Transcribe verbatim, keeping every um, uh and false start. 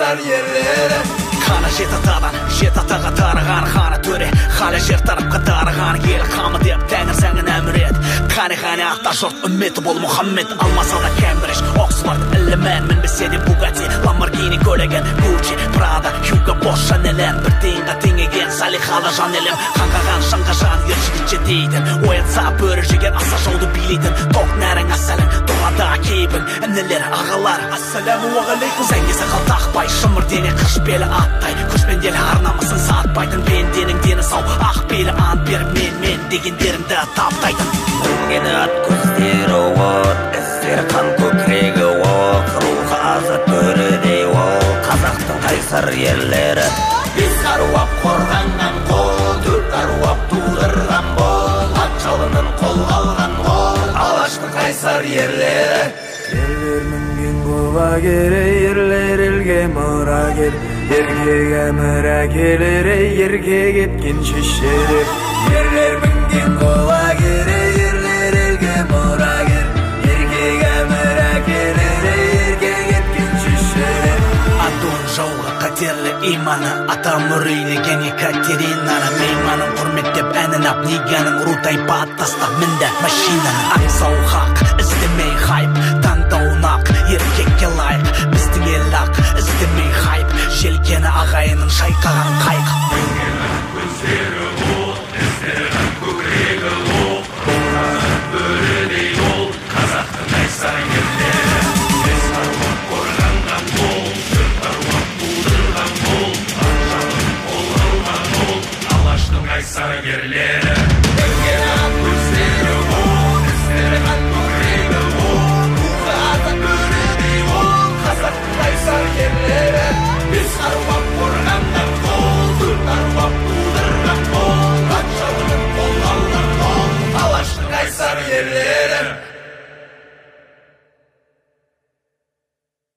Kaysar yerlere. Kana jet atadan, jet ataga tarıgan Kana töre, hala jer tarıpka tarıgan El kamı dep tengir sengin emret. Kani kani ata şort ümmeti bol Muhammed. Almasa da Cambridge, Oxford, Illiman Minbesedi Bugatti, Lamborghini Kölegen, Gucci, Prada, Hugo Boss, Chanel'en Bir tinga tingegen, salihada Janel'em Kankagan, şankajan, yerşigitçe deydin Oyatsa börüjegen, asa şoldu bilidin Tok nären asalın, doğada keybin Enneler, ağalar, assalamu alaikum. Sengi sakal takbay, şımır deni kış beli attay Köşmen deli harnamasın saatbaydın Ben denin deni sav, ah beli an berip Men, men degenlerimde taptaydın. Gene at көздері от, іздері қан көкірегі оқ, рухы азат бөрідей ол, қазақтың қайсар ерлері. Бес аруап қорғанған қол, төрт аруап тудырған бол, ат жалынын қолға алған қол, алаштың қайсар ерлері. Ерлер мінген құлагер, ерлер елге мұрагер, еркеге мұрагерлер, ерге кеткен шешелер. Ерлер мінген құлагер, ерлер елге мұрагер, еркеге мұрагерлер, ерге кеткен шешелер. Адон жауға қатерлі иманы, ата мүрейлеген Екатеринаны Мейманын құрметтеп әнін ап, неганың рутайпа аттастап мінді машинаны. Аңсау хақ, іздемей хайп, таңдауынақ, еркекке лайық, біздің ел ақ, іздемей хайп, желкені ағайының шайқаған қайық. Көздері от, іздері қан көкірегі оқ, рухы бөрідей ол, қазақтың қайсар ерлері. Бес аруақ қорғанған қол, төрт аруақ тудырған қол, ат жалын қолға алған қол, алаштың қайсар ерлері.